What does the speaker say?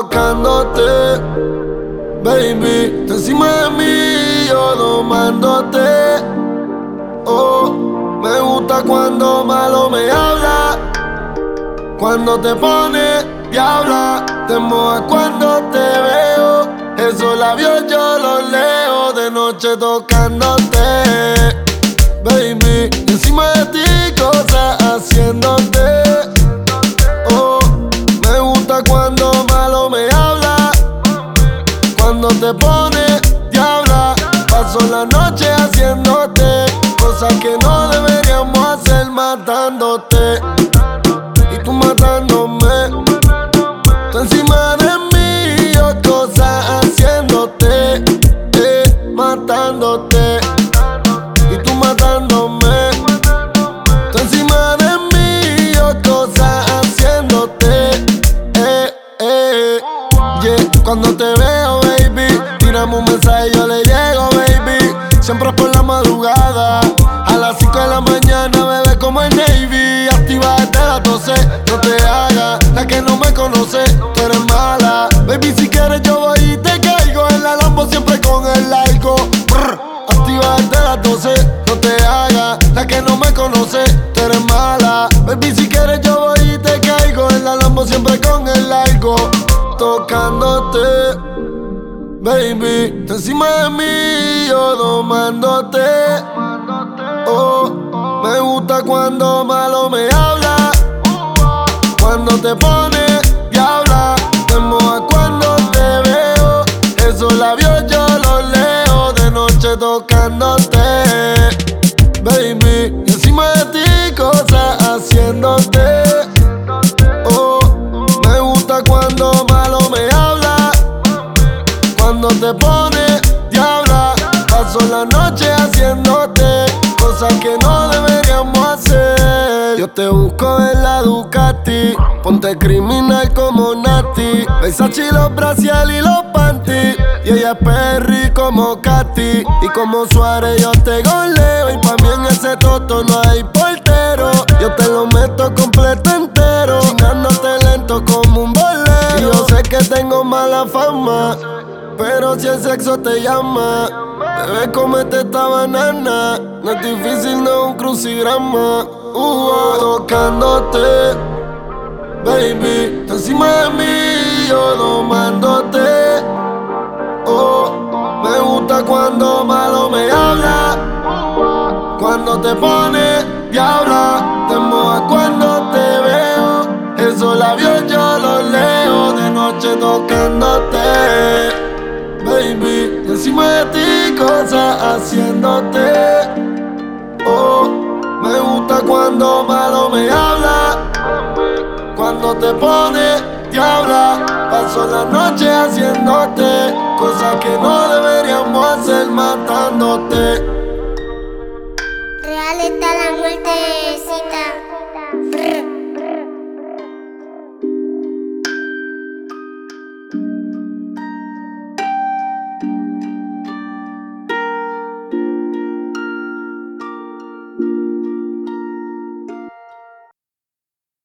tocándote, baby, tú encima de mí, yo domándote. Oh, me gusta cuando malo me habla, cuando te pones diabla, te mojas cuando te veo. Esos labios yo los leo de noche tocándote, baby, encima de ti cosas haciéndote. Oh, me gusta cuando malo me habla, cuando te pones diabla. Paso la noche haciéndote cosas que no deberíamos hacer, matándote y tú matándome. Tú encima de mí, yo cosas haciéndote, matándote y tú matándome. Tú encima de mí, yo cosas haciéndote, yeah. Cuando te veo, baby, tiramos un mensaje y yo le llego, baby. Siempre es por la madrugada, a las 5 de la mañana, bebé, como el Navy. Activa desde las 12, no te hagas la que no me conoce, tú eres mala. Baby, si quieres yo voy y te caigo en la Lambo, siempre con el largo. Activa desde las 12, no te hagas la que no me conoce, tú eres mala. Baby, si quieres yo voy y te caigo en la Lambo, siempre con el largo. Tocándote, baby, tú encima de mí, yo domándote. Oh, me gusta cuando malo me habla, cuando te pones diabla, te mojas cuando te veo. Esos labios yo los leo de noche tocándote, baby, y encima de ti cosas haciéndote. Oh, me gusta cuando malo me habla, cuando te pones diabla. Paso la noche haciéndote cosas que no deberíamos hacer. Yo te busco en la Ducati, ponte criminal como Nati, Versace los braciales y los panty, y ella es Perry como Katy. Y como Suárez yo te goleo, y pa' mí en ese toto no hay portero. Yo te lo meto completo entero, chingándote lento como un bolero. Y yo sé que tengo mala fama, pero si el sexo te llama, bebé, comete esta banana. No es difícil, no es un crucigrama. Tocándote, baby, tú encima de mí, yo domándote. Oh, me gusta cuando malo me habla, cuando te pones diabla, te mojas cuando te veo. Esos labios yo los leo de noche tocándote, baby, encima de ti cosas haciéndote. Oh, me gusta cuando malo me habla, cuando te pones diabla. Paso la noche haciéndote cosas que no deberíamos hacer, matándote. Real está la muertecita.